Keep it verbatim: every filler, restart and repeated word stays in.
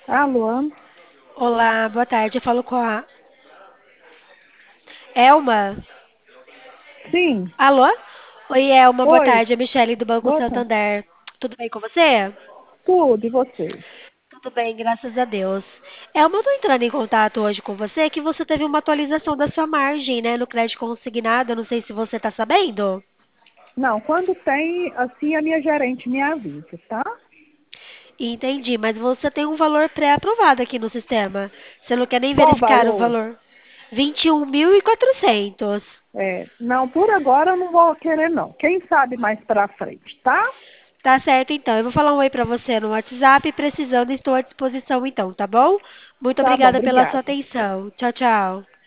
Alô? Olá, boa tarde. Eu falo com a Elma. Sim. Alô? Oi, Elma, boa Oi. tarde. É Michele do Banco Boa tarde. Santander. Tudo bem com você? Tudo, e você? Tudo bem, graças a Deus. Elma, eu tô entrando em contato hoje com você que você teve uma atualização da sua margem, né, no crédito consignado. Eu não sei se você tá sabendo. Não, quando tem, assim a minha gerente me avisa, tá? Entendi, mas você tem um valor pré-aprovado aqui no sistema. Você não quer nem Qual o verificar o valor? valor? vinte e um mil e quatrocentos. É, não, por agora eu não vou querer não. Quem sabe mais pra frente, tá? Tá certo, então. Eu vou falar um oi pra você no WhatsApp. Precisando, estou à disposição, então, tá bom? Muito Tá bom, obrigada pela sua obrigada. atenção. Tchau, tchau.